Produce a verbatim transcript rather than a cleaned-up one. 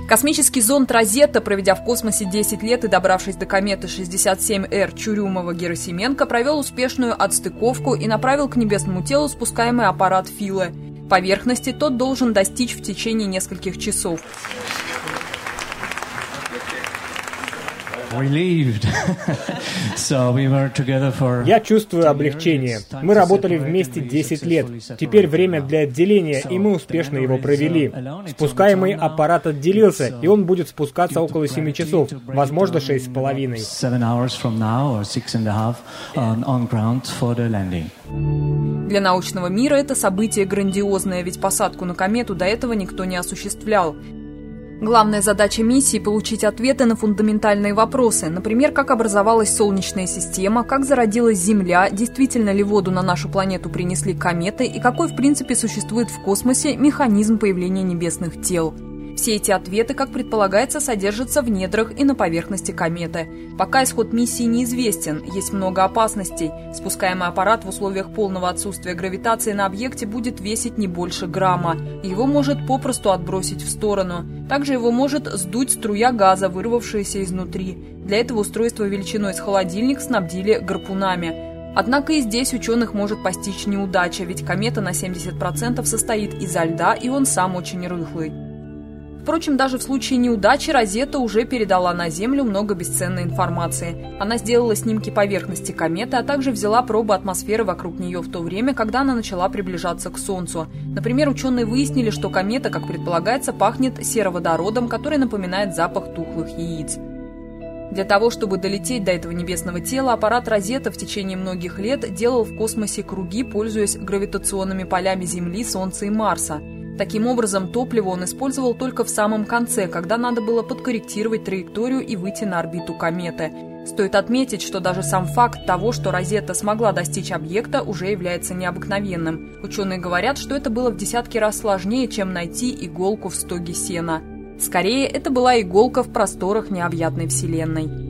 Космический зонд «Розетта», проведя в космосе десять лет и добравшись до кометы шестьдесят семь эр Чурюмова-Герасименко, провел успешную отстыковку и направил к небесному телу спускаемый аппарат Филе. Поверхности тот должен достичь в течение нескольких часов. Я чувствую облегчение. Мы работали вместе десять лет. Теперь время для отделения, и мы успешно его провели. Спускаемый аппарат отделился, и он будет спускаться около семи часов, возможно, шесть с половиной. Для научного мира это событие грандиозное, ведь посадку на комету до этого никто не осуществлял. Главная задача миссии – получить ответы на фундаментальные вопросы, например, как образовалась Солнечная система, как зародилась Земля, действительно ли воду на нашу планету принесли кометы и какой, в принципе, существует в космосе механизм появления небесных тел. Все эти ответы, как предполагается, содержатся в недрах и на поверхности кометы. Пока исход миссии неизвестен, есть много опасностей. Спускаемый аппарат в условиях полного отсутствия гравитации на объекте будет весить не больше грамма. Его может попросту отбросить в сторону. Также его может сдуть струя газа, вырвавшаяся изнутри. Для этого устройство величиной с холодильник снабдили гарпунами. Однако и здесь ученых может постичь неудача, ведь комета на семьдесят процентов состоит изо льда, и он сам очень рыхлый. Впрочем, даже в случае неудачи «Розетта» уже передала на Землю много бесценной информации. Она сделала снимки поверхности кометы, а также взяла пробы атмосферы вокруг нее в то время, когда она начала приближаться к Солнцу. Например, ученые выяснили, что комета, как предполагается, пахнет сероводородом, который напоминает запах тухлых яиц. Для того, чтобы долететь до этого небесного тела, аппарат «Розетта» в течение многих лет делал в космосе круги, пользуясь гравитационными полями Земли, Солнца и Марса. Таким образом, топливо он использовал только в самом конце, когда надо было подкорректировать траекторию и выйти на орбиту кометы. Стоит отметить, что даже сам факт того, что «Розетта» смогла достичь объекта, уже является необыкновенным. Ученые говорят, что это было в десятки раз сложнее, чем найти иголку в стоге сена. Скорее, это была иголка в просторах необъятной Вселенной.